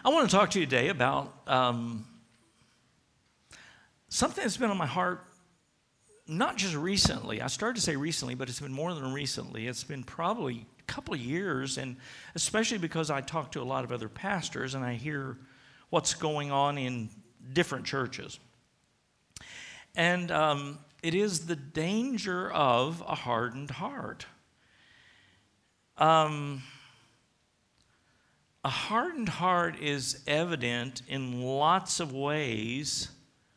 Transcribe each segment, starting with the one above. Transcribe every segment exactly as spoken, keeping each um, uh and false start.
I want to talk to you today about um, something that's been on my heart, not just recently. I started to say recently, but it's been more than recently. It's been probably a couple of years, and especially because I talk to a lot of other pastors and I hear what's going on in different churches. And um, it is the danger of a hardened heart. Um, a hardened heart is evident in lots of ways,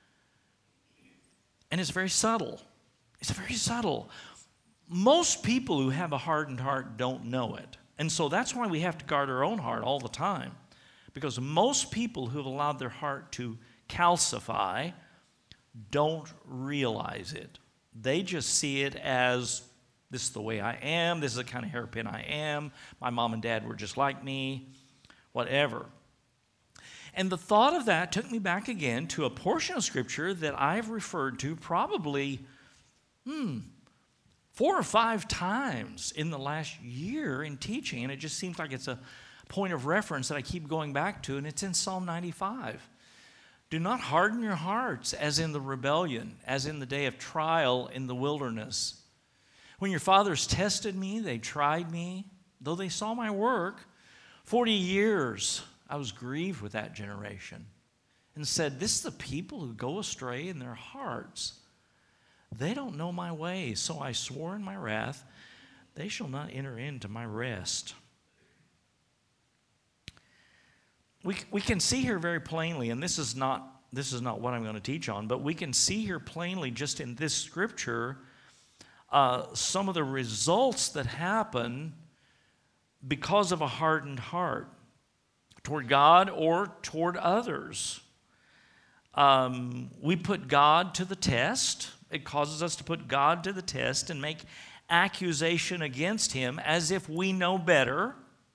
and it's very subtle. It's very subtle. Most people who have a hardened heart don't know it. And so that's why we have to guard our own heart all the time. Because most people who have allowed their heart to calcify don't realize it. They just see it as, this is the way I am, this is the kind of hairpin I am, my mom and dad were just like me, whatever. And the thought of that took me back again to a portion of Scripture that I've referred to probably, hmm, four or five times in the last year in teaching, and it just seems like it's a point of reference that I keep going back to, and it's in Psalm ninety-five. Do not harden your hearts as in the rebellion, as in the day of trial in the wilderness. When your fathers tested me, they tried me, though they saw my work. Forty years I was grieved with that generation and said, this is the people who go astray in their hearts. They don't know my ways, so I swore in my wrath, they shall not enter into my rest. We we can see here very plainly, and this is not this is not what I'm going to teach on, but we can see here plainly just in this scripture uh, some of the results that happen because of a hardened heart toward God or toward others. Um, we put God to the test. It causes us to put God to the test and make accusation against Him as if we know better.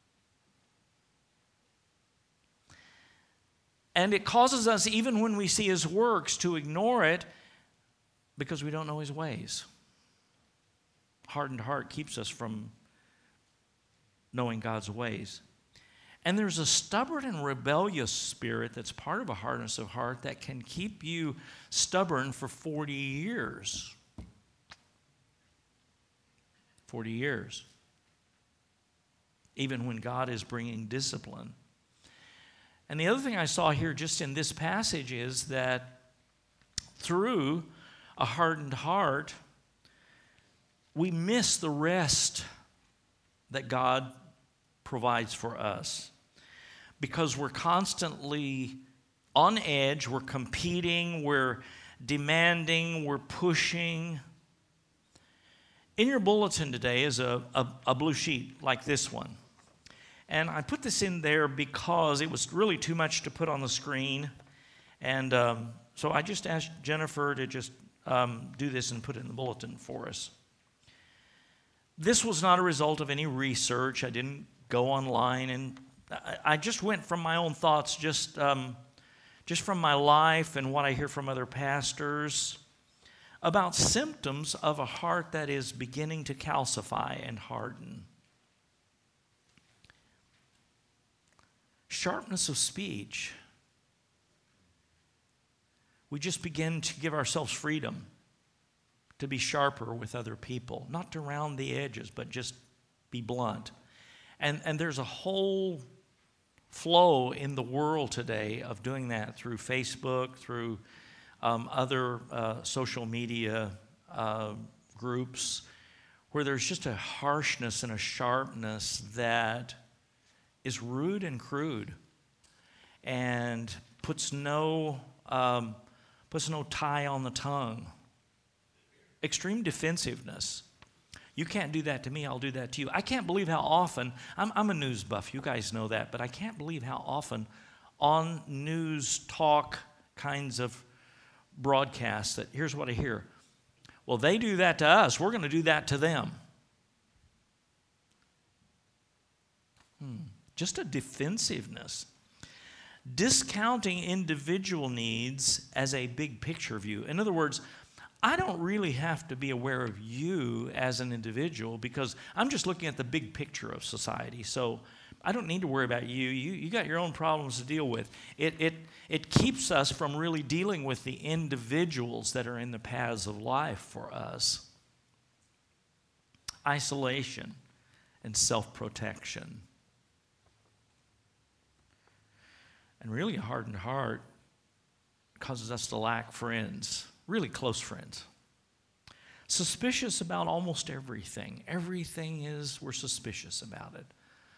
And it causes us, even when we see His works, to ignore it because we don't know His ways. Hardened heart keeps us from knowing God's ways. And there's a stubborn and rebellious spirit that's part of a hardness of heart that can keep you stubborn for forty years. forty years. Even when God is bringing discipline. And the other thing I saw here just in this passage is that through a hardened heart, we miss the rest that God provides for us. Because we're constantly on edge, we're competing, we're demanding, we're pushing. In your bulletin today is a, a, a blue sheet like this one. And I put this in there because it was really too much to put on the screen. And um, so I just asked Jennifer to just um, do this and put it in the bulletin for us. This was not a result of any research. I didn't go online, and I, I just went from my own thoughts, just, um, just from my life and what I hear from other pastors about symptoms of a heart that is beginning to calcify and harden. Sharpness of speech. We just begin to give ourselves freedom to be sharper with other people, not to round the edges, but just be blunt. And, and there's a whole flow in the world today of doing that through Facebook, through um, other uh, social media uh, groups, where there's just a harshness and a sharpness that is rude and crude and puts no um, puts no tie on the tongue. Extreme defensiveness. You can't do that to me, I'll do that to you. I can't believe how often, I'm, I'm a news buff, you guys know that, but I can't believe how often on news talk kinds of broadcasts that, here's what I hear. Well, they do that to us, we're going to do that to them. Hmm. Just a defensiveness. Discounting individual needs as a big picture view. In other words, I don't really have to be aware of you as an individual because I'm just looking at the big picture of society. So I don't need to worry about you. You, you got your own problems to deal with. It, it, it keeps us from really dealing with the individuals that are in the paths of life for us. Isolation and self-protection. And really a hardened heart causes us to lack friends, really close friends. Suspicious about almost everything. Everything is, we're suspicious about it.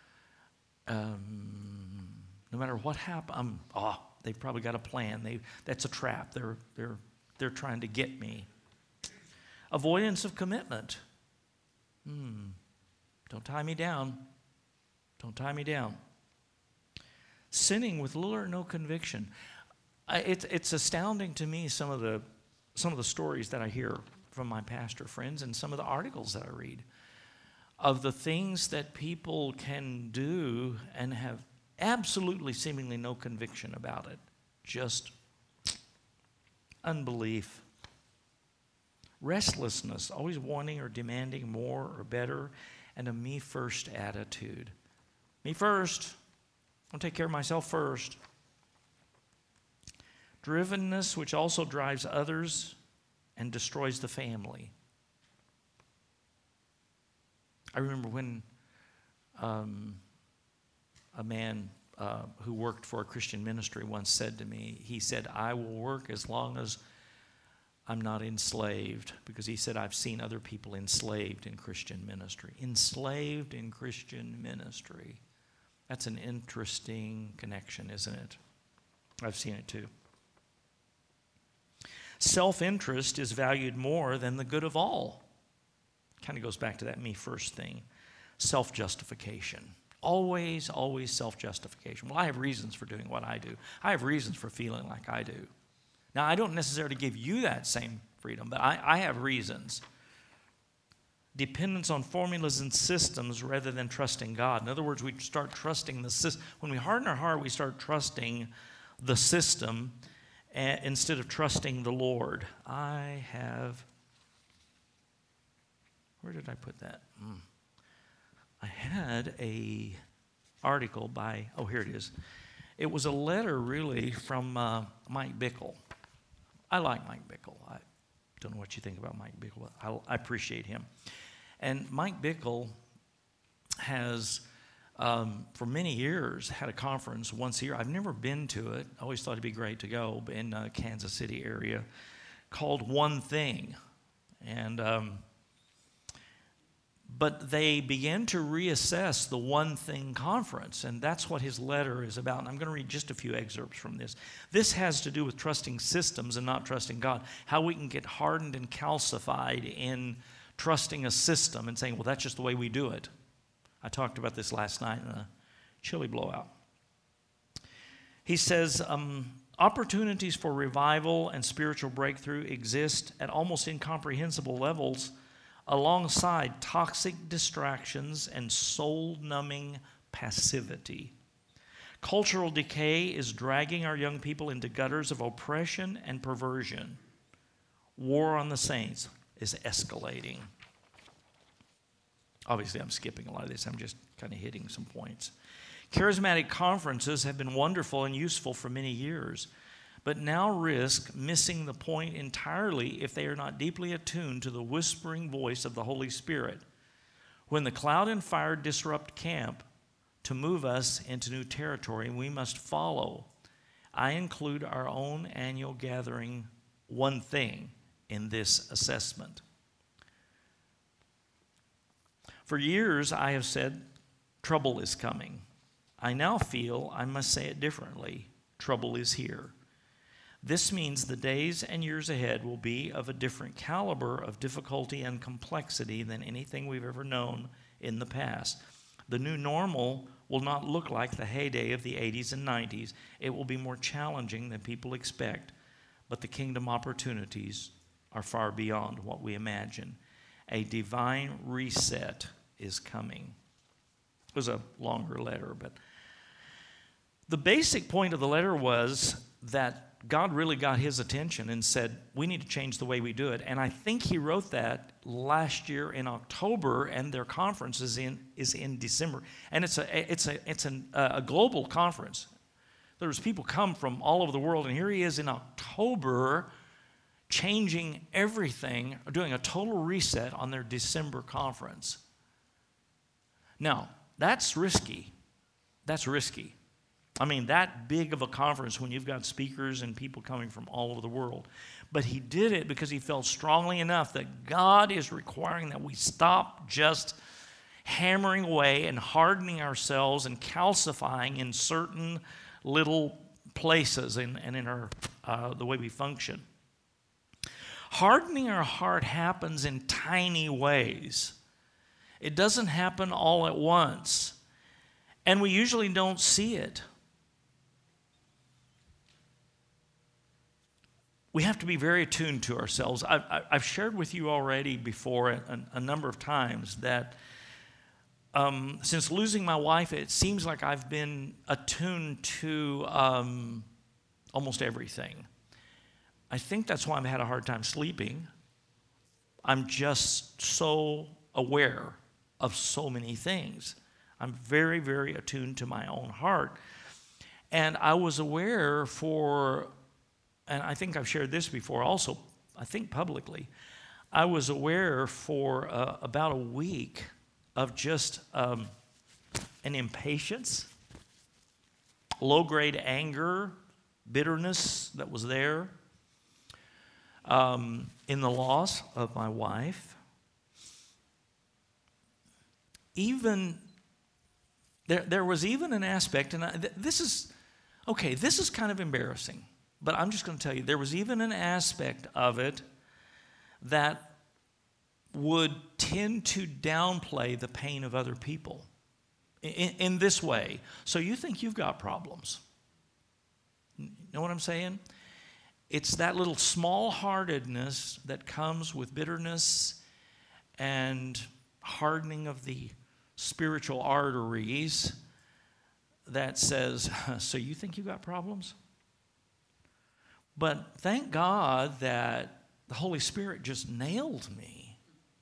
Um, no matter what happens, I'm, oh, they've probably got a plan. They, that's a trap. They're, they're, they're trying to get me. Avoidance of commitment. Hmm. Don't tie me down. Don't tie me down. Sinning with little or no conviction. I, it's, it's astounding to me some of the some of the stories that I hear from my pastor friends and some of the articles that I read of the things that people can do and have absolutely seemingly no conviction about it. Just unbelief. Restlessness, always wanting or demanding more or better, and a me-first attitude. Me first. I'll take care of myself first. Drivenness, which also drives others and destroys the family. I remember when um, a man uh, who worked for a Christian ministry once said to me, he said, I will work as long as I'm not enslaved, because he said, I've seen other people enslaved in Christian ministry. Enslaved in Christian ministry. That's an interesting connection, isn't it? I've seen it too. Self-interest is valued more than the good of all. Kind of goes back to that me first thing. Self-justification. Always, always self-justification. Well, I have reasons for doing what I do. I have reasons for feeling like I do. Now, I don't necessarily give you that same freedom, but I, I have reasons. Dependence on formulas and systems rather than trusting God. In other words, we start trusting the system. When we harden our heart, we start trusting the system uh, instead of trusting the Lord. I have, where did I put that? Mm. I had a article by, oh, here it is. It was a letter, really, from uh, Mike Bickle. I like Mike Bickle. I don't know what you think about Mike Bickle. I, I appreciate him. And Mike Bickle has, um, for many years, had a conference once a year. I've never been to it. I always thought it'd be great to go, but in uh, Kansas City area, called One Thing. And um, but they began to reassess the One Thing conference, and that's what his letter is about. And I'm going to read just a few excerpts from this. This has to do with trusting systems and not trusting God. How we can get hardened and calcified in trusting a system and saying, well, that's just the way we do it. I talked about this last night in a chili blowout. He says, um, opportunities for revival and spiritual breakthrough exist at almost incomprehensible levels alongside toxic distractions and soul-numbing passivity. Cultural decay is dragging our young people into gutters of oppression and perversion. War on the saints is escalating. Obviously, I'm skipping a lot of this. I'm just kind of hitting some points. Charismatic conferences have been wonderful and useful for many years, but now risk missing the point entirely if they are not deeply attuned to the whispering voice of the Holy Spirit. When the cloud and fire disrupt camp to move us into new territory, we must follow. I include our own annual gathering, One Thing, in this assessment. For years, I have said, trouble is coming. I now feel I must say it differently. Trouble is here. This means the days and years ahead will be of a different caliber of difficulty and complexity than anything we've ever known in the past. The new normal will not look like the heyday of the eighties and nineties. It will be more challenging than people expect, but the kingdom opportunities are far beyond what we imagine. A divine reset is coming. It was a longer letter, but the basic point of the letter was that God really got his attention and said, we need to change the way we do it. And I think he wrote that last year in October, and their conference is in is in December. And it's a it's a it's an, a global conference. There's people come from all over the world, and here he is in October, changing everything, doing a total reset on their December conference. Now, that's risky. That's risky. I mean, that big of a conference when you've got speakers and people coming from all over the world. But he did it because he felt strongly enough that God is requiring that we stop just hammering away and hardening ourselves and calcifying in certain little places and, and in our uh, the way we function. Hardening our heart happens in tiny ways. It doesn't happen all at once. And we usually don't see it. We have to be very attuned to ourselves. I've, I've shared with you already before a, a number of times that um, since losing my wife, it seems like I've been attuned to um, almost everything. I think that's why I've had a hard time sleeping. I'm just so aware of so many things. I'm very, very attuned to my own heart. And I was aware for... and I think I've shared this before also, I think publicly, I was aware for uh, about a week of just um, an impatience, low-grade anger, bitterness that was there um, in the loss of my wife. Even, there, there was even an aspect, and I, th- this is, okay, this is kind of embarrassing. But I'm just going to tell you, there was even an aspect of it that would tend to downplay the pain of other people in, in this way. So you think you've got problems. You know what I'm saying? It's that little small-heartedness that comes with bitterness and hardening of the spiritual arteries that says, so you think you got problems? But thank God that the Holy Spirit just nailed me.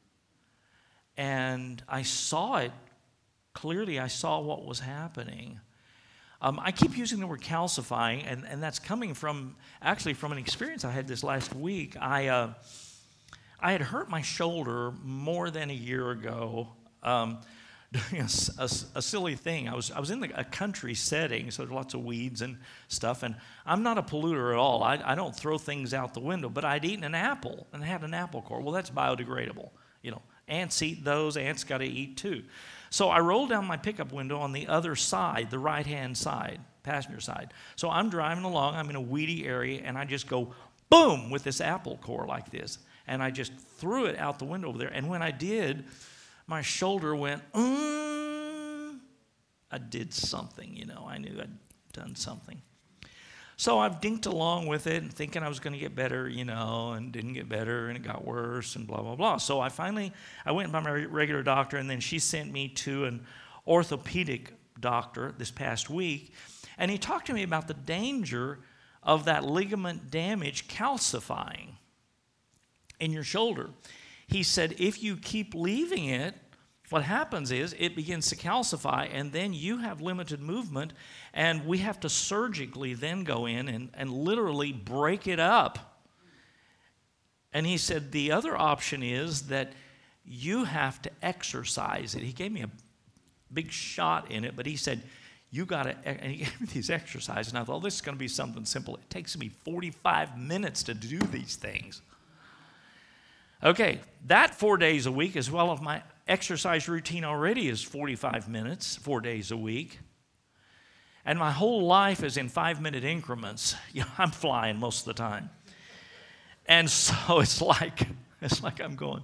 And I saw it clearly. I saw what was happening. Um, I keep using the word calcifying, and, and that's coming from, actually from an experience I had this last week. I, uh, I had hurt my shoulder more than a year ago. Um, doing a, a, a silly thing. I was I was in the, a country setting, so there's lots of weeds and stuff, and I'm not a polluter at all. I, I don't throw things out the window, but I'd eaten an apple and had an apple core. Well, that's biodegradable. You know, ants eat those. Ants got to eat too. So I rolled down my pickup window on the other side, the right-hand side, passenger side. So I'm driving along. I'm in a weedy area, and I just go boom with this apple core like this, and I just threw it out the window over there. And when I did, my shoulder went, mm. I did something, you know. I knew I'd done something. So I've dinked along with it and thinking I was going to get better, you know, and didn't get better, and it got worse, and blah, blah, blah. So I finally, I went by my regular doctor, and then she sent me to an orthopedic doctor this past week, and he talked to me about the danger of that ligament damage calcifying in your shoulder. He said, if you keep leaving it, what happens is it begins to calcify, and then you have limited movement, and we have to surgically then go in and, and literally break it up. And he said the other option is that you have to exercise it. He gave me a big shot in it, but he said, you got to, and he gave me these exercises, and I thought, this is going to be something simple. It takes me forty-five minutes to do these things. Okay, that four days a week, as well as my exercise routine already is forty-five minutes, four days a week. And my whole life is in five-minute increments. You know, I'm flying most of the time. And so it's like, it's like I'm going,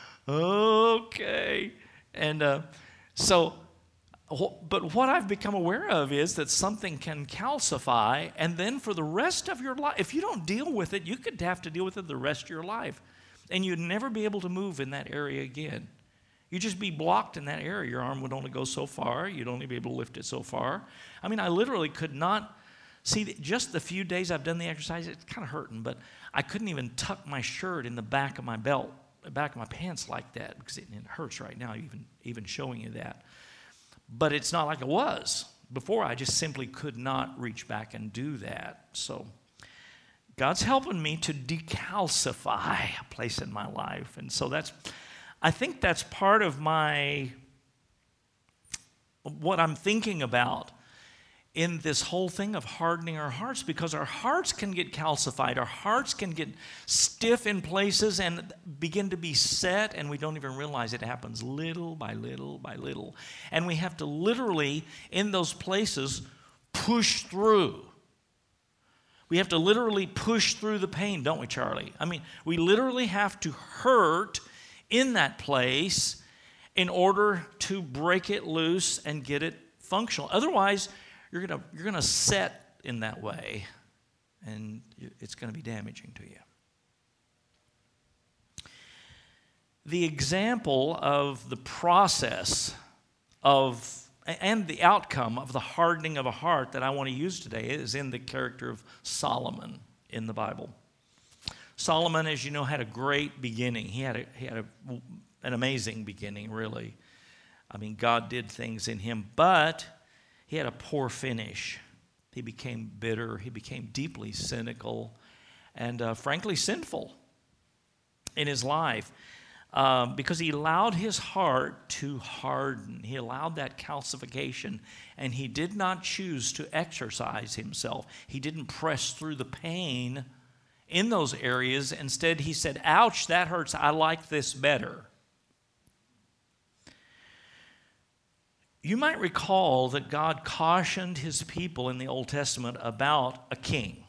okay. And uh, so, but what I've become aware of is that something can calcify, and then for the rest of your life, if you don't deal with it, you could have to deal with it the rest of your life. And you'd never be able to move in that area again. You'd just be blocked in that area. Your arm would only go so far. You'd only be able to lift it so far. I mean, I literally could not See, just the few days I've done the exercise, it's kind of hurting, but I couldn't even tuck my shirt in the back of my belt, the back of my pants like that, because it, it hurts right now, even, even showing you that. But it's not like it was. Before, I just simply could not reach back and do that. So God's helping me to decalcify a place in my life. And so that's, I think that's part of my, what I'm thinking about in this whole thing of hardening our hearts, because our hearts can get calcified. Our hearts can get stiff in places and begin to be set, and we don't even realize it happens little by little by little. And we have to literally, in those places, push through. We have to literally push through the pain, don't we, Charlie? I mean, we literally have to hurt in that place in order to break it loose and get it functional. Otherwise, You're gonna you're gonna set in that way, and it's going to be damaging to you. The example of the process of and the outcome of the hardening of a heart that I want to use today is in the character of Solomon in the Bible. Solomon, as you know, had a great beginning. He had a, he had a, an amazing beginning, really. I mean, God did things in him, but he had a poor finish. He became bitter. He became deeply cynical and, uh, frankly, sinful in his life um, because he allowed his heart to harden. He allowed that calcification, and he did not choose to exercise himself. He didn't press through the pain in those areas. Instead, he said, ouch, that hurts. I like this better. You might recall that God cautioned his people in the Old Testament about a king.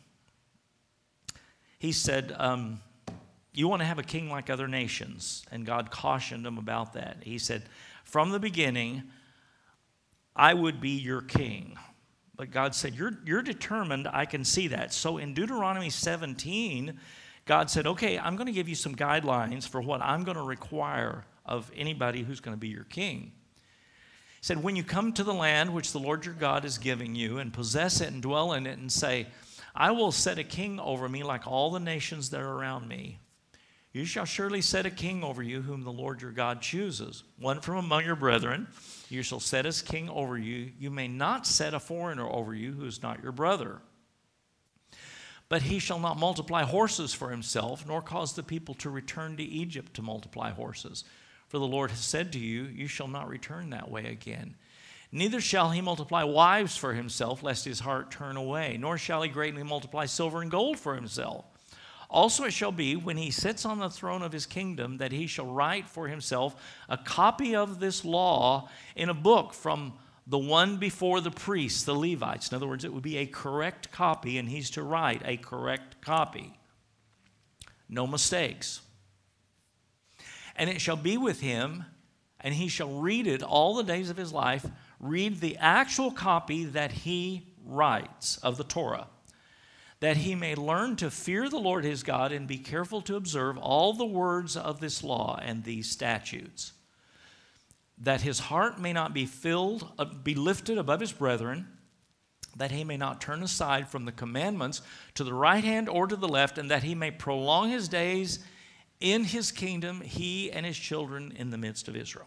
He said, um, you want to have a king like other nations. And God cautioned them about that. He said, from the beginning, I would be your king. But God said, you're, you're determined, I can see that. So in Deuteronomy seventeen, God said, okay, I'm going to give you some guidelines for what I'm going to require of anybody who's going to be your king. He said, when you come to the land which the Lord your God is giving you and possess it and dwell in it and say, I will set a king over me like all the nations that are around me. You shall surely set a king over you whom the Lord your God chooses. One from among your brethren, you shall set as king over you. You may not set a foreigner over you who is not your brother. But he shall not multiply horses for himself, nor cause the people to return to Egypt to multiply horses. For the Lord has said to you, you shall not return that way again. Neither shall he multiply wives for himself, lest his heart turn away, nor shall he greatly multiply silver and gold for himself. Also it shall be, when he sits on the throne of his kingdom, that he shall write for himself a copy of this law in a book from the one before the priests, the Levites. In other words, it would be a correct copy, and he's to write a correct copy. No mistakes. And it shall be with him, and he shall read it all the days of his life, read the actual copy that he writes of the Torah, that he may learn to fear the Lord his God and be careful to observe all the words of this law and these statutes, that his heart may not be filled, uh, be lifted above his brethren, that he may not turn aside from the commandments to the right hand or to the left, and that he may prolong his days in his kingdom, he and his children in the midst of Israel.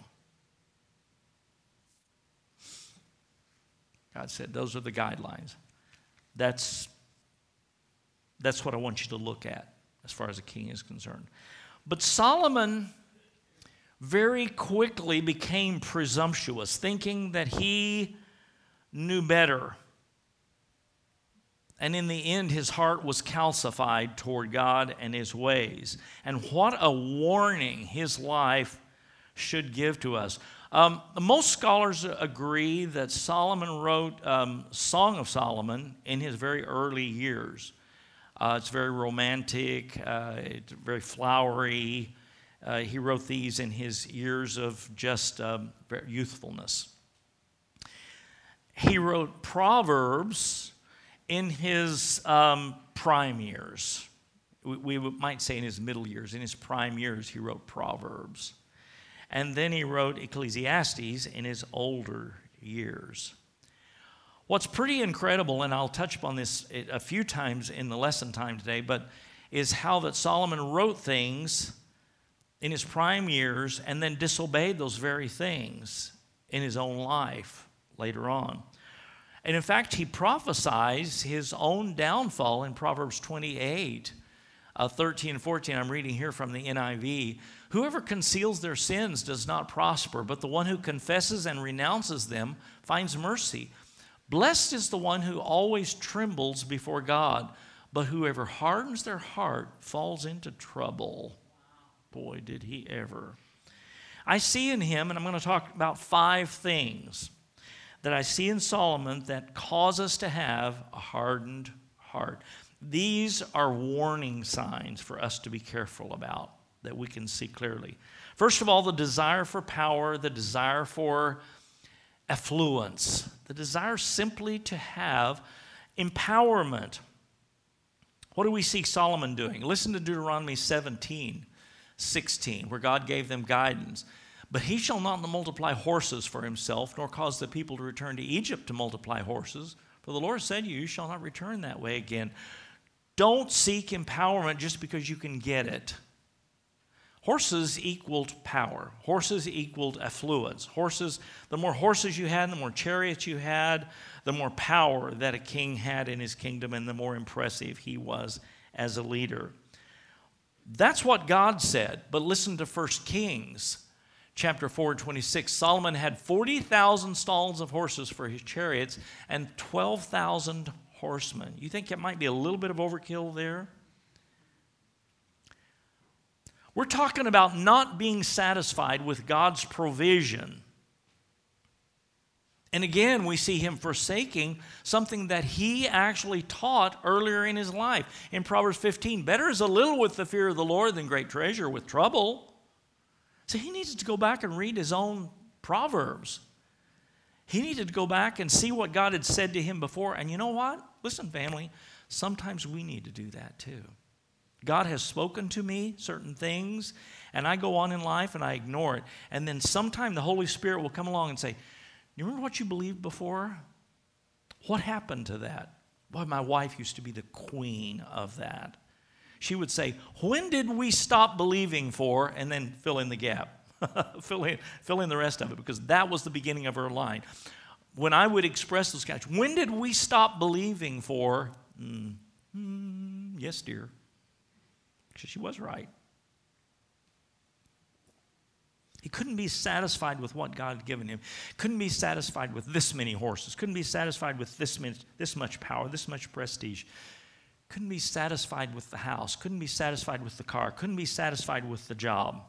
God said, those are the guidelines. That's, that's what I want you to look at as far as a king is concerned. But Solomon very quickly became presumptuous, thinking that he knew better. And in the end, his heart was calcified toward God and his ways. And what a warning his life should give to us. Um, most scholars agree that Solomon wrote um, Song of Solomon in his very early years. Uh, it's very romantic, uh, it's very flowery. Uh, he wrote these in his years of just um, youthfulness. He wrote Proverbs in his um, prime years. We, we might say in his middle years. In his prime years, he wrote Proverbs. And then he wrote Ecclesiastes in his older years. What's pretty incredible, and I'll touch upon this a few times in the lesson time today, but is how that Solomon wrote things in his prime years and then disobeyed those very things in his own life later on. And in fact, he prophesies his own downfall in Proverbs twenty-eight, uh, thirteen and fourteen. I'm reading here from the N I V. Whoever conceals their sins does not prosper, but the one who confesses and renounces them finds mercy. Blessed is the one who always trembles before God, but whoever hardens their heart falls into trouble. Boy, did he ever. I see in him, and I'm going to talk about five things that I see in Solomon that cause us to have a hardened heart. These are warning signs for us to be careful about, that we can see clearly. First of all, the desire for power, the desire for affluence, the desire simply to have empowerment. What do we see Solomon doing? Listen to Deuteronomy seventeen, sixteen, where God gave them guidance. But he shall not multiply horses for himself, nor cause the people to return to Egypt to multiply horses. For the Lord said to you, you shall not return that way again. Don't seek empowerment just because you can get it. Horses equaled power. Horses equaled affluence. Horses, the more horses you had, the more chariots you had, the more power that a king had in his kingdom, and the more impressive he was as a leader. That's what God said. But listen to First Kings chapter four, twenty-six. Solomon had forty thousand stalls of horses for his chariots and twelve thousand horsemen. You think it might be a little bit of overkill there? We're talking about not being satisfied with God's provision. And again, we see him forsaking something that he actually taught earlier in his life. In Proverbs fifteen, better is a little with the fear of the Lord than great treasure with trouble. So he needed to go back and read his own Proverbs. He needed to go back and see what God had said to him before. And you know what? Listen, family, sometimes we need to do that too. God has spoken to me certain things, and I go on in life and I ignore it. And then sometime the Holy Spirit will come along and say, you remember what you believed before? What happened to that? Boy, my wife used to be the queen of that. She would say, when did we stop believing for, and then fill in the gap. fill, in, fill in the rest of it, because that was the beginning of her line. When I would express those guys, when did we stop believing for? Mm, mm, yes, dear. She was right. He couldn't be satisfied with what God had given him. Couldn't be satisfied with this many horses. Couldn't be satisfied with this, many, this much power, this much prestige. Couldn't be satisfied with the house. Couldn't be satisfied with the car. Couldn't be satisfied with the job.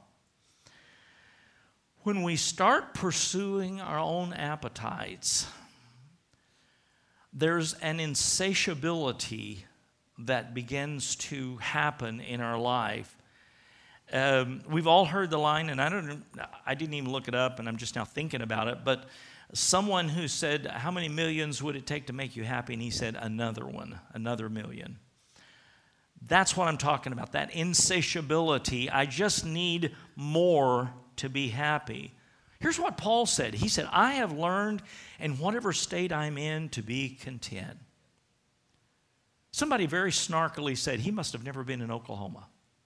When we start pursuing our own appetites, there's an insatiability that begins to happen in our life. Um, we've all heard the line, and I don't, I didn't even look it up, and I'm just now thinking about it, but someone who said, how many millions would it take to make you happy? And he said, another one, another million. That's what I'm talking about, that insatiability. I just need more to be happy. Here's what Paul said. He said, I have learned in whatever state I'm in to be content. Somebody very snarkily said, he must have never been in Oklahoma.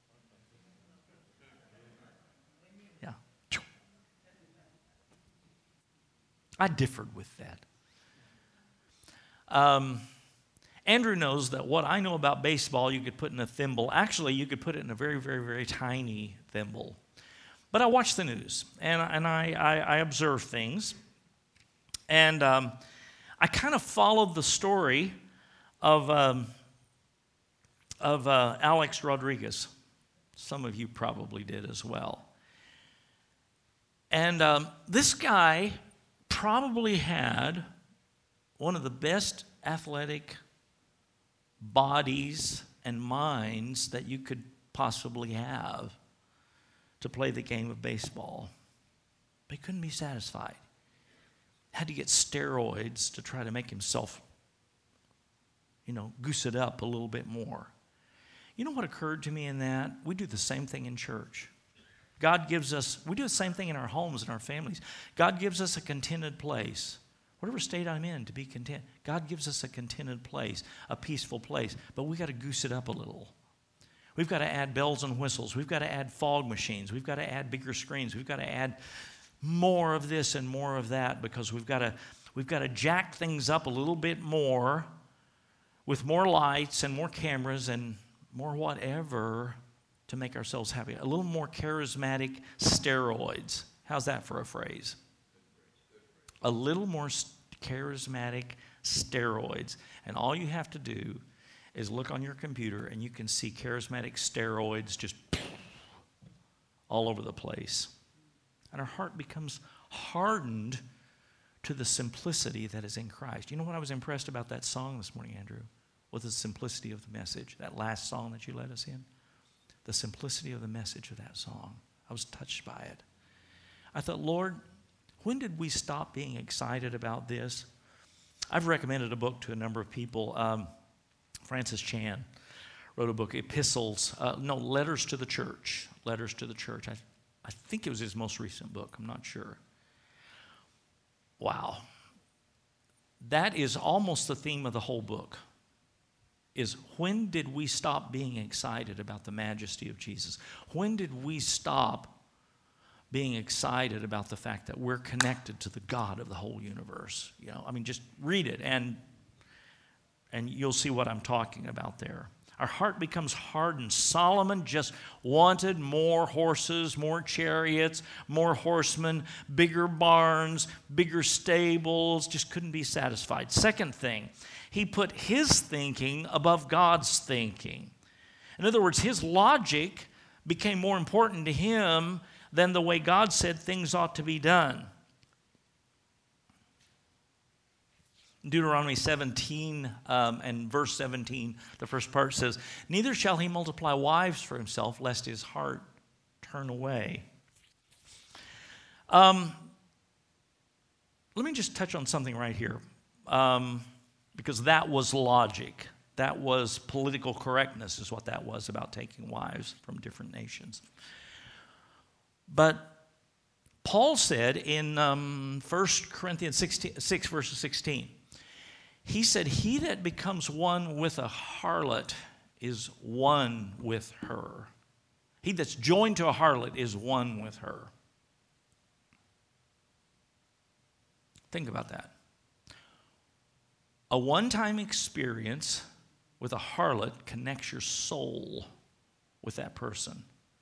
Yeah. I differed with that. Um, Andrew knows that what I know about baseball, you could put in a thimble. Actually, you could put it in a very, very, very tiny thimble. But I watch the news, and, and I, I, I observe things. And um, I kind of followed the story of, um, of uh, Alex Rodriguez. Some of you probably did as well. And um, this guy probably had one of the best athletic bodies and minds that you could possibly have to play the game of baseball. But he couldn't be satisfied. Had to get steroids to try to make himself, you know, goose it up a little bit more. You know what occurred to me in that? We do the same thing in church. God gives us, we do the same thing in our homes and our families. God gives us a contented place. Whatever state I'm in, to be content. God gives us a contented place, a peaceful place, but we got to goose it up a little. We've got to add bells and whistles. We've got to add fog machines. We've got to add bigger screens. We've got to add more of this and more of that because we've got to we've got to jack things up a little bit more with more lights and more cameras and more whatever to make ourselves happy. A little more charismatic steroids. How's that for a phrase? A little more charismatic steroids. And all you have to do is look on your computer and you can see charismatic steroids just all over the place. And our heart becomes hardened to the simplicity that is in Christ. You know what I was impressed about that song this morning, Andrew? Was the simplicity of the message. That last song that you led us in. The simplicity of the message of that song. I was touched by it. I thought, Lord, when did we stop being excited about this? I've recommended a book to a number of people. Um, Francis Chan wrote a book, Epistles, uh, no, Letters to the Church. Letters to the Church. I, I think it was his most recent book. I'm not sure. Wow. That is almost the theme of the whole book, is when did we stop being excited about the majesty of Jesus? When did we stop being excited about the fact that we're connected to the God of the whole universe? You know, I mean, just read it and and you'll see what I'm talking about there. Our heart becomes hardened. Solomon just wanted more horses, more chariots, more horsemen, bigger barns, bigger stables, just couldn't be satisfied. Second thing, he put his thinking above God's thinking. In other words, his logic became more important to him than the way God said things ought to be done. Deuteronomy seventeen um, and verse seventeen, the first part says, "Neither shall he multiply wives for himself, lest his heart turn away." Um, let me just touch on something right here, um, because that was logic. That was political correctness is what that was about taking wives from different nations. But Paul said in um, First Corinthians six, verse sixteen, he said, "He that becomes one with a harlot is one with her." He that's joined to a harlot is one with her. Think about that. A one-time experience with a harlot connects your soul with that person.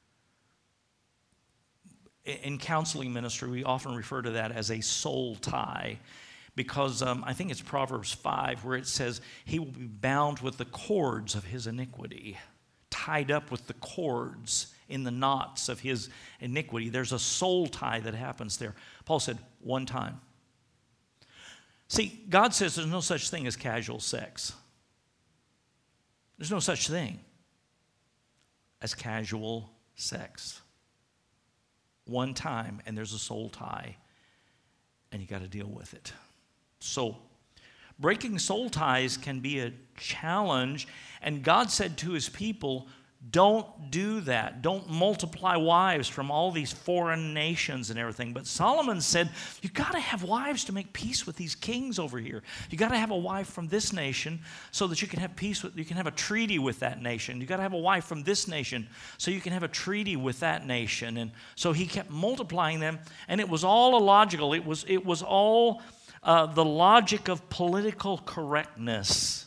In counseling ministry, we often refer to that as a soul tie. Because um, I think it's Proverbs five where it says, he will be bound with the cords of his iniquity, tied up with the cords in the knots of his iniquity. There's a soul tie that happens there. Paul said, one time. See, God says there's no such thing as casual sex. There's no such thing as casual sex. One time, and there's a soul tie, and you got to deal with it. So, breaking soul ties can be a challenge, and God said to his people, don't do that. Don't multiply wives from all these foreign nations and everything. But Solomon said, you got to have wives to make peace with these kings over here. You got to have a wife from this nation so that you can have peace with, you can have a treaty with that nation. You got to have a wife from this nation so you can have a treaty with that nation. And so he kept multiplying them, and it was all illogical. It was, it was all uh, the logic of political correctness.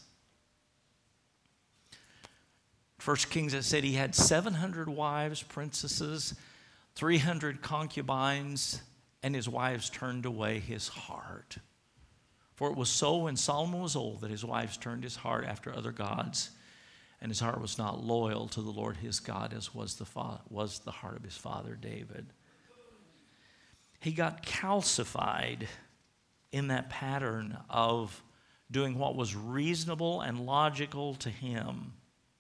First Kings, it said he had seven hundred wives, princesses, three hundred concubines, and his wives turned away his heart. For it was so when Solomon was old that his wives turned his heart after other gods, and his heart was not loyal to the Lord his God as was the, fa- was the heart of his father David. He got calcified in that pattern of doing what was reasonable and logical to him.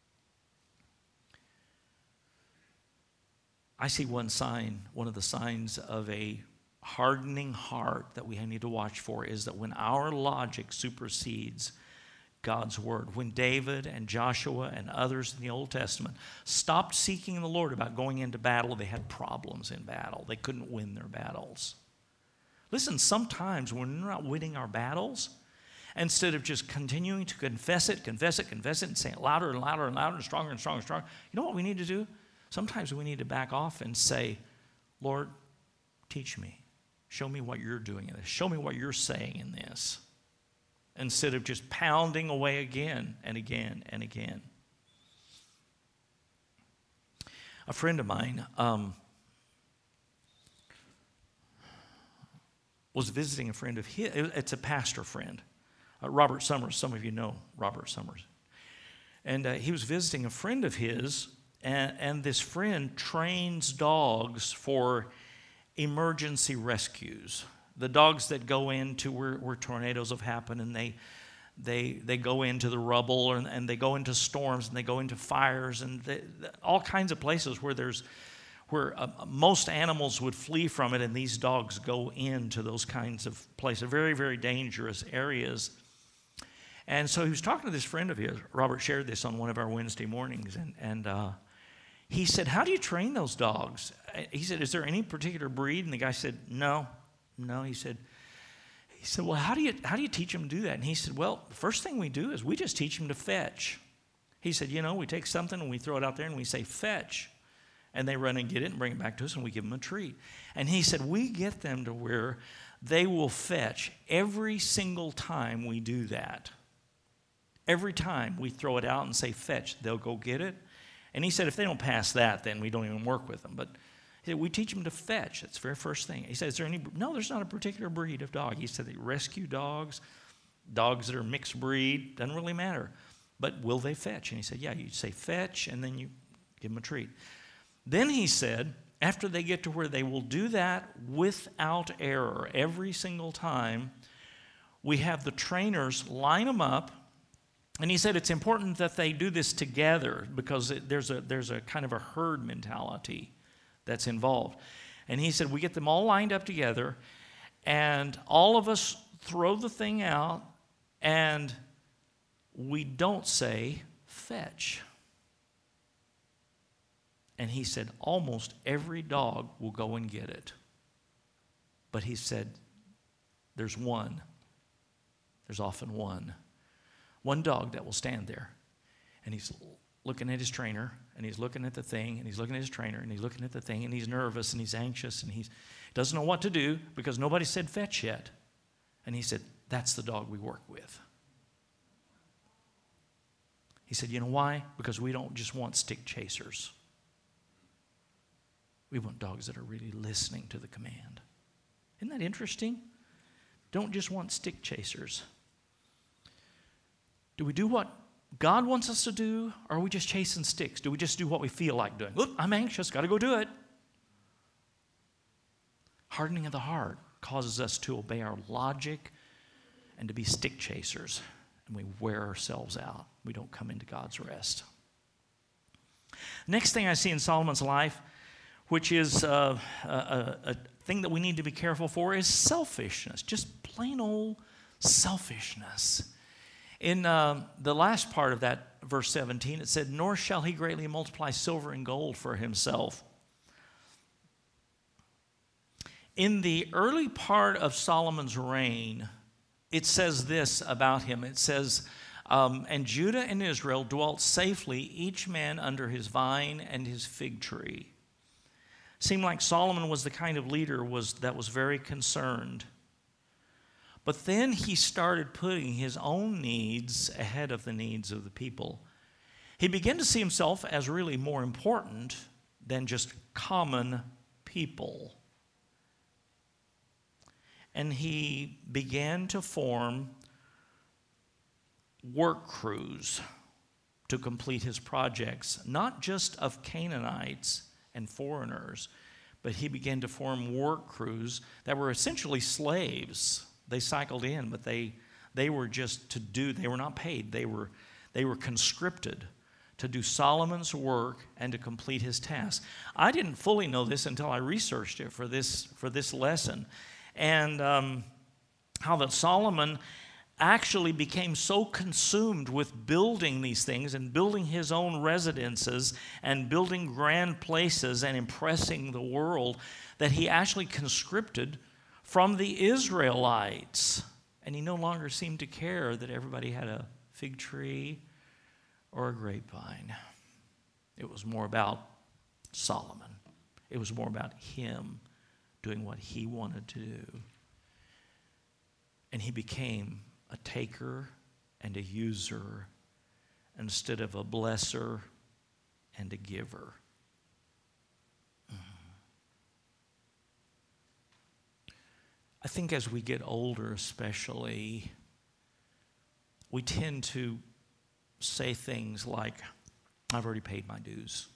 I see one sign, one of the signs of a hardening heart that we need to watch for is that when our logic supersedes God's word. When David and Joshua and others in the Old Testament stopped seeking the Lord about going into battle, they had problems in battle. They couldn't win their battles. Listen, sometimes when we're not winning our battles, instead of just continuing to confess it, confess it, confess it, and say it louder and louder and louder and stronger and stronger and stronger, you know what we need to do? Sometimes we need to back off and say, Lord, teach me. Show me what you're doing in this. Show me what you're saying in this. Instead of just pounding away again and again and again. A friend of mine um, was visiting a friend of his. It's a pastor friend, uh, Robert Summers. Some of you know Robert Summers. And uh, he was visiting a friend of his, and, and this friend trains dogs for emergency rescues. The dogs that go into where, where tornadoes have happened, and they they they go into the rubble, and, and they go into storms, and they go into fires, and they, all kinds of places where there's where uh, most animals would flee from it, and these dogs go into those kinds of places, very, very dangerous areas. And so he was talking to this friend of his. Robert shared this on one of our Wednesday mornings, and and uh, he said, "How do you train those dogs?" He said, "Is there any particular breed?" And the guy said, "No, no." He said, "He said, well, how do you how do you teach them to do that?" And he said, "Well, the first thing we do is we just teach them to fetch." He said, "You know, we take something and we throw it out there and we say fetch, and they run and get it and bring it back to us, and we give them a treat." And he said, "We get them to where they will fetch every single time we do that. Every time we throw it out and say fetch, they'll go get it." And he said, if they don't pass that, then we don't even work with them. But he said, we teach them to fetch. That's the very first thing. He said, is there any? No, there's not a particular breed of dog. He said, they rescue dogs, dogs that are mixed breed, doesn't really matter. But will they fetch? And he said, yeah, you say fetch, and then you give them a treat. Then he said, after they get to where they will do that without error every single time, we have the trainers line them up. And he said it's important that they do this together because it, there's a there's a kind of a herd mentality that's involved. And he said we get them all lined up together, and all of us throw the thing out, and we don't say fetch. And he said almost every dog will go and get it. But he said there's one. There's often one. One dog that will stand there, and he's looking at his trainer, and he's looking at the thing, and he's looking at his trainer, and he's looking at the thing, and he's nervous, and he's anxious, and he doesn't know what to do because nobody said fetch yet. And he said, that's the dog we work with. He said, you know why? Because we don't just want stick chasers. We want dogs that are really listening to the command. Isn't that interesting? Don't just want stick chasers. Do we do what God wants us to do, or are we just chasing sticks? Do we just do what we feel like doing? Look, I'm anxious, got to go do it. Hardening of the heart causes us to obey our logic and to be stick chasers, and we wear ourselves out. We don't come into God's rest. Next thing I see in Solomon's life, which is uh, a, a, a thing that we need to be careful for, is selfishness, just plain old selfishness. In uh, the last part of that verse seventeen, it said, nor shall he greatly multiply silver and gold for himself. In the early part of Solomon's reign, it says this about him. It says, um, and Judah and Israel dwelt safely, each man under his vine and his fig tree. Seemed like Solomon was the kind of leader was that was very concerned. But then he started putting his own needs ahead of the needs of the people. He began to see himself as really more important than just common people. And he began to form work crews to complete his projects, not just of Canaanites and foreigners, but he began to form work crews that were essentially slaves. They cycled in, but they they were just to do, they were not paid. They were they were conscripted to do Solomon's work and to complete his task. I didn't fully know this until I researched it for this for this lesson. And um, how that Solomon actually became so consumed with building these things and building his own residences and building grand places and impressing the world that he actually conscripted from the Israelites. And he no longer seemed to care that everybody had a fig tree or a grapevine. It was more about Solomon. It was more about him doing what he wanted to do. And he became a taker and a user instead of a blesser and a giver. I think as we get older especially, we tend to say things like, I've already paid my dues.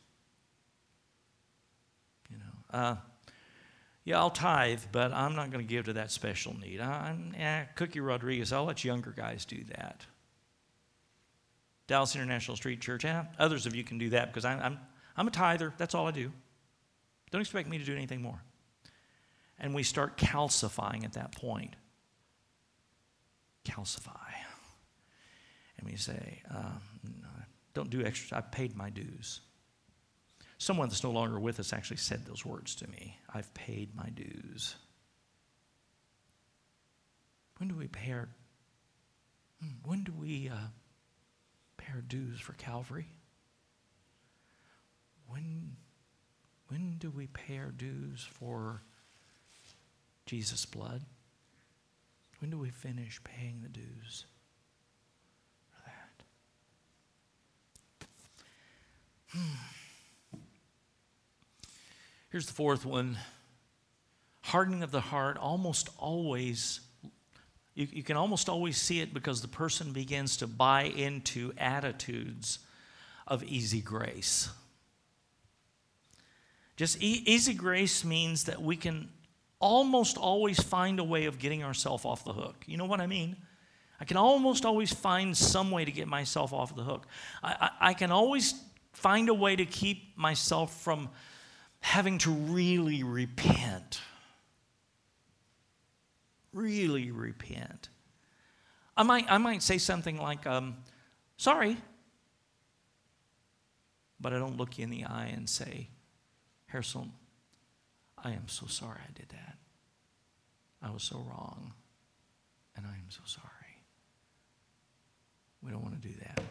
You know, uh, yeah, I'll tithe, but I'm not going to give to that special need. I'm, eh, Cookie Rodriguez, I'll let younger guys do that. Dallas International Street Church, eh, others of you can do that because I'm, I'm, I'm a tither. That's all I do. Don't expect me to do anything more. And we start calcifying at that point. Calcify. And we say, um, no, don't do extra. I've paid my dues. Someone that's no longer with us actually said those words to me. I've paid my dues. When do we pay our, when do we uh, pay our dues for Calvary? When, when do we pay our dues for Jesus' blood? When do we finish paying the dues for that? Hmm. Here's the fourth one. Hardening of the heart almost always, you, you can almost always see it because the person begins to buy into attitudes of easy grace. Just e- easy grace means that we can almost always find a way of getting ourselves off the hook. You know what I mean? I can almost always find some way to get myself off the hook. I, I, I can always find a way to keep myself from having to really repent. Really repent. I might, I might say something like, um, sorry, but I don't look you in the eye and say, Harrison, I am so sorry I did that. I was so wrong, and I am so sorry. We don't want to do that.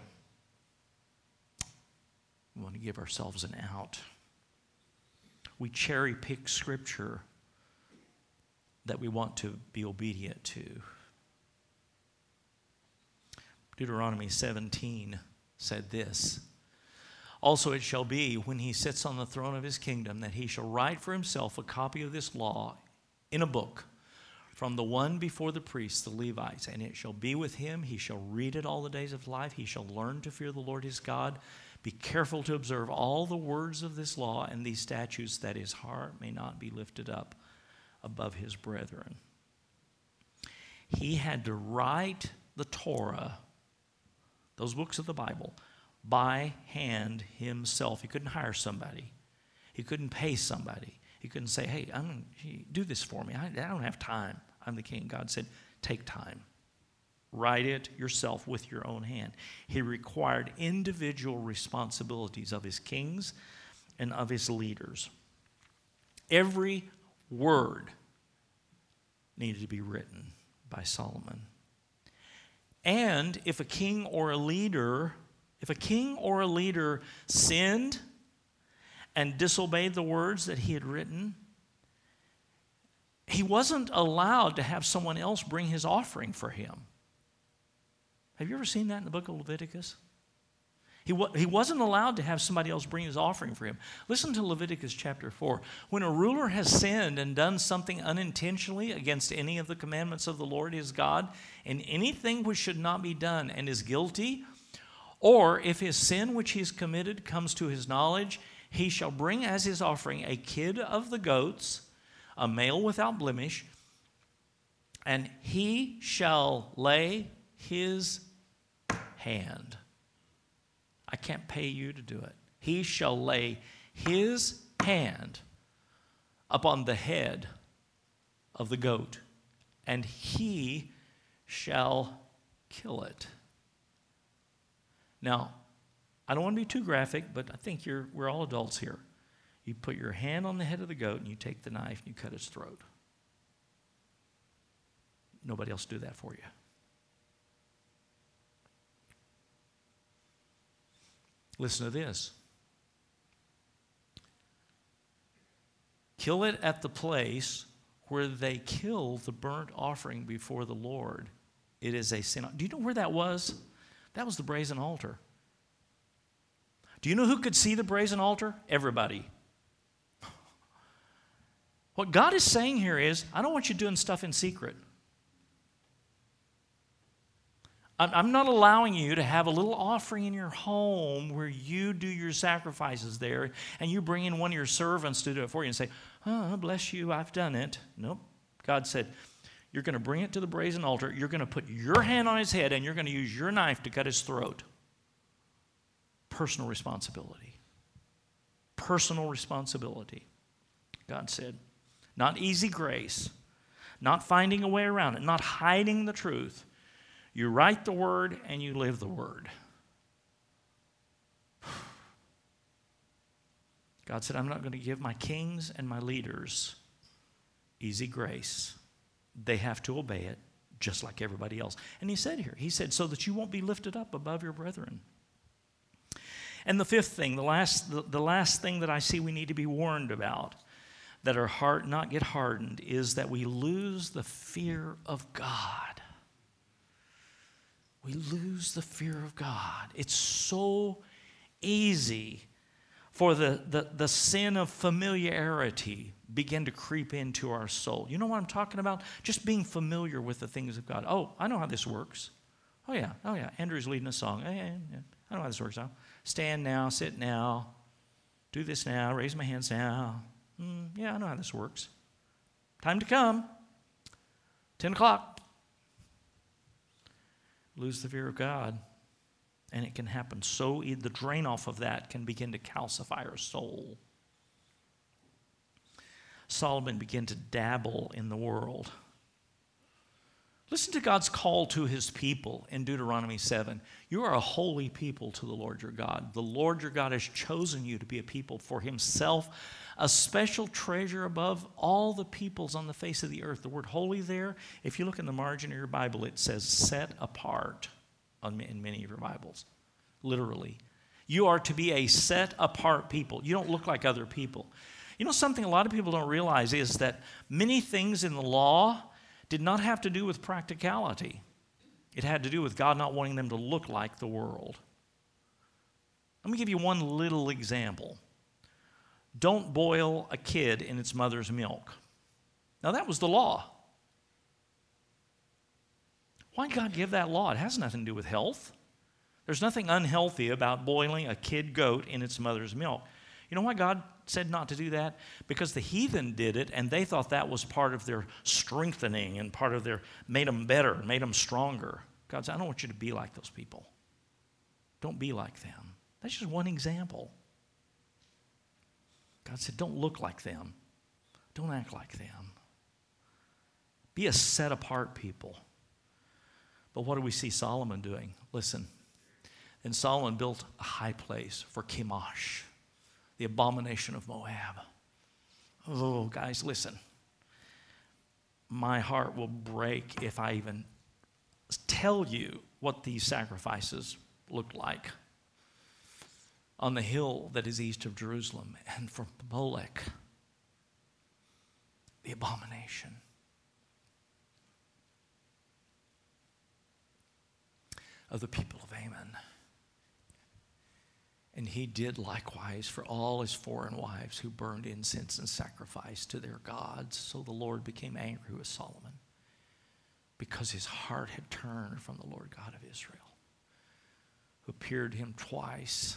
We want to give ourselves an out. We cherry pick scripture that we want to be obedient to. Deuteronomy seventeen said this, also it shall be when he sits on the throne of his kingdom that he shall write for himself a copy of this law in a book from the one before the priests, the Levites, and it shall be with him. He shall read it all the days of life. He shall learn to fear the Lord his God. Be careful to observe all the words of this law and these statutes, that his heart may not be lifted up above his brethren. He had to write the Torah, those books of the Bible, by hand himself. He couldn't hire somebody. He couldn't pay somebody. He couldn't say, hey, I'm gonna, do this for me. I, I don't have time. I'm the king. God said, take time. Write it yourself with your own hand. He required individual responsibilities of his kings and of his leaders. Every word needed to be written by Solomon. And if a king or a leader, if a king or a leader sinned and disobeyed the words that he had written, he wasn't allowed to have someone else bring his offering for him. Have you ever seen that in the book of Leviticus? He, wa- he wasn't allowed to have somebody else bring his offering for him. Listen to Leviticus chapter four. When a ruler has sinned and done something unintentionally against any of the commandments of the Lord his God, and anything which should not be done, and is guilty, or if his sin which he has committed comes to his knowledge, he shall bring as his offering a kid of the goats, a male without blemish, and he shall lay his hand. I can't pay you to do it. He shall lay his hand upon the head of the goat, and he shall kill it. Now, I don't want to be too graphic, but I think you're, we're all adults here. You put your hand on the head of the goat, and you take the knife, and you cut its throat. nobody else do that for you. Listen to this. Kill it at the place where they kill the burnt offering before the Lord. It is a sin. Do you know where that was? That was the brazen altar. Do you know who could see the brazen altar? Everybody. What God is saying here is, I don't want you doing stuff in secret. I'm not allowing you to have a little offering in your home where you do your sacrifices there and you bring in one of your servants to do it for you and say, oh, bless you, I've done it. Nope. God said, you're going to bring it to the brazen altar. You're going to put your hand on his head and you're going to use your knife to cut his throat. Personal responsibility. Personal responsibility. God said, not easy grace, not finding a way around it, not hiding the truth. You write the word and you live the word. God said, I'm not going to give my kings and my leaders easy grace. They have to obey it just like everybody else. And he said here, he said, so that you won't be lifted up above your brethren. And the fifth thing, the last, the, the last thing that I see we need to be warned about, that our heart not get hardened, is that we lose the fear of God. We lose the fear of God. It's so easy for the, the, the sin of familiarity begin to creep into our soul. You know what I'm talking about? Just being familiar with the things of God. Oh, I know how this works. Oh, yeah. Oh, yeah. Andrew's leading a song. Yeah, yeah, yeah. I know how this works now. Stand now, sit now, do this now, raise my hands now. Mm, yeah, I know how this works. Time to come. ten o'clock. Lose the fear of God. And it can happen so, the drain off of that can begin to calcify our soul. Solomon began to dabble in the world. Listen to God's call to his people in Deuteronomy seven. You are a holy people to the Lord your God. The Lord your God has chosen you to be a people for himself, a special treasure above all the peoples on the face of the earth. The word holy there, if you look in the margin of your Bible, it says set apart in many of your Bibles, literally. You are to be a set apart people. You don't look like other people. You know something a lot of people don't realize is that many things in the law did not have to do with practicality. It had to do with God not wanting them to look like the world. Let me give you one little example. Don't boil a kid in its mother's milk. Now that was the law. Why did God give that law? It has nothing to do with health. There's nothing unhealthy about boiling a kid goat in its mother's milk. You know why God said not to do that? Because the heathen did it, and they thought that was part of their strengthening and part of their, made them better, made them stronger. God said, I don't want you to be like those people. Don't be like them. That's just one example. God said, don't look like them. Don't act like them. Be a set-apart people. But what do we see Solomon doing? Listen. And Solomon built a high place for Chemosh, the abomination of Moab. Oh, guys, listen. My heart will break if I even tell you what these sacrifices looked like on the hill that is east of Jerusalem, and for Molech, the abomination. Of the people of Ammon. And he did likewise for all his foreign wives who burned incense and sacrifice to their gods. So the Lord became angry with Solomon because his heart had turned from the Lord God of Israel, who appeared to him twice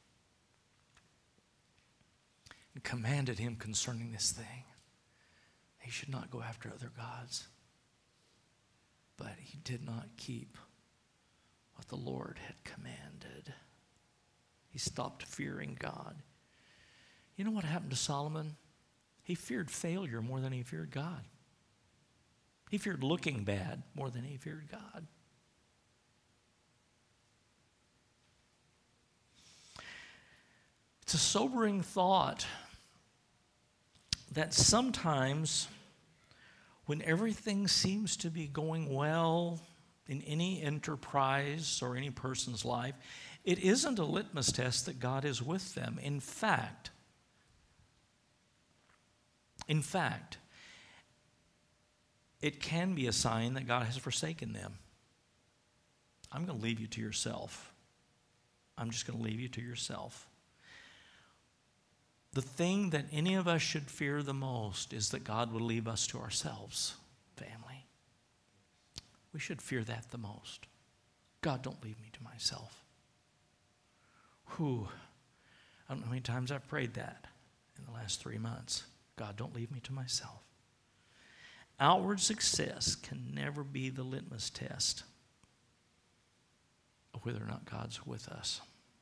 and commanded him concerning this thing. He should not go after other gods. But he did not keep what the Lord had commanded. He stopped fearing God. You know what happened to Solomon? He feared failure more than he feared God. He feared looking bad more than he feared God. It's a sobering thought that sometimes when everything seems to be going well in any enterprise or any person's life, it isn't a litmus test that God is with them. In fact, in fact, it can be a sign that God has forsaken them. I'm going to leave you to yourself. I'm just going to leave you to yourself. The thing that any of us should fear the most is that God will leave us to ourselves, family. We should fear that the most. God, don't leave me to myself. Whew. I don't know how many times I've prayed that in the last three months. God, don't leave me to myself. Outward success can never be the litmus test of whether or not God's with us.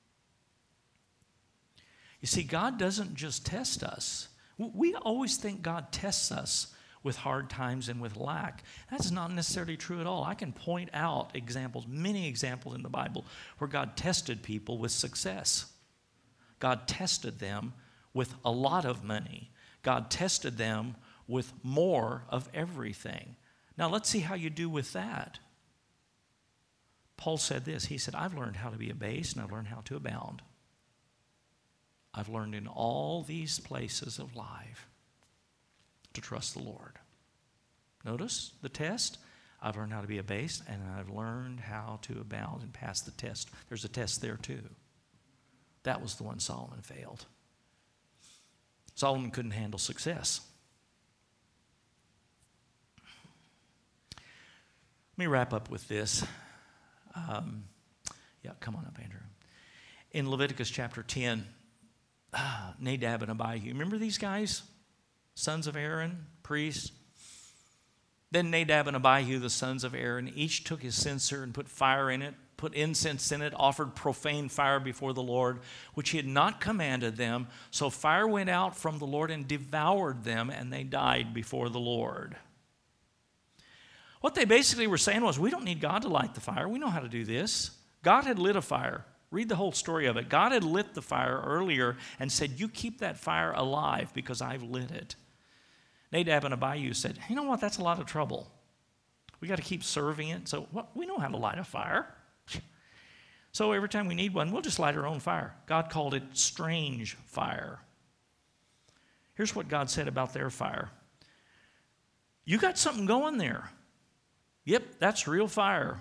You see, God doesn't just test us. We always think God tests us with hard times and with lack. That's not necessarily true at all. I can point out examples, many examples in the Bible, where God tested people with success. God tested them with a lot of money. God tested them with more of everything. Now, let's see how you do with that. Paul said this. He said, I've learned how to be abased, and I've learned how to abound. I've learned in all these places of life to trust the Lord. Notice the test. I've learned how to be abased, and I've learned how to abound and pass the test. There's a test there too. That was the one Solomon failed. Solomon couldn't handle success. Let me wrap up with this. Um, yeah, come on up, Andrew. In Leviticus chapter ten, ah, Nadab and Abihu. Remember these guys? Sons of Aaron, priests. Then Nadab and Abihu, the sons of Aaron, each took his censer and put fire in it, put incense in it, offered profane fire before the Lord, which he had not commanded them. So fire went out from the Lord and devoured them, and they died before the Lord. What they basically were saying was, we don't need God to light the fire. We know how to do this. God had lit a fire. Read the whole story of it. God had lit the fire earlier and said, you keep that fire alive because I've lit it. Nadab and Abihu said, you know what, that's a lot of trouble. We got to keep serving it. So what, we know how to light a fire. So every time we need one, we'll just light our own fire. God called it strange fire. Here's what God said about their fire. You got something going there. Yep, that's real fire.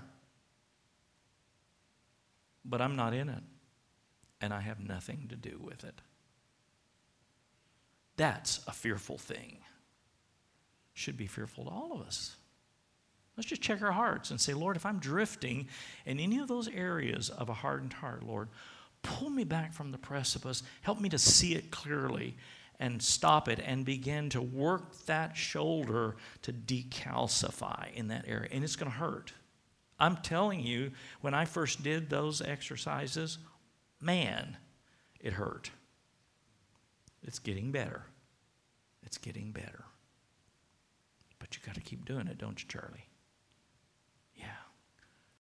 But I'm not in it, and I have nothing to do with it. That's a fearful thing. Should be fearful to all of us. Let's just check our hearts and say, Lord, if I'm drifting in any of those areas of a hardened heart, Lord, pull me back from the precipice. Help me to see it clearly and stop it and begin to work that shoulder to decalcify in that area. And it's going to hurt. I'm telling you, when I first did those exercises, man, it hurt. It's getting better. It's getting better. But you got to keep doing it, don't you, Charlie?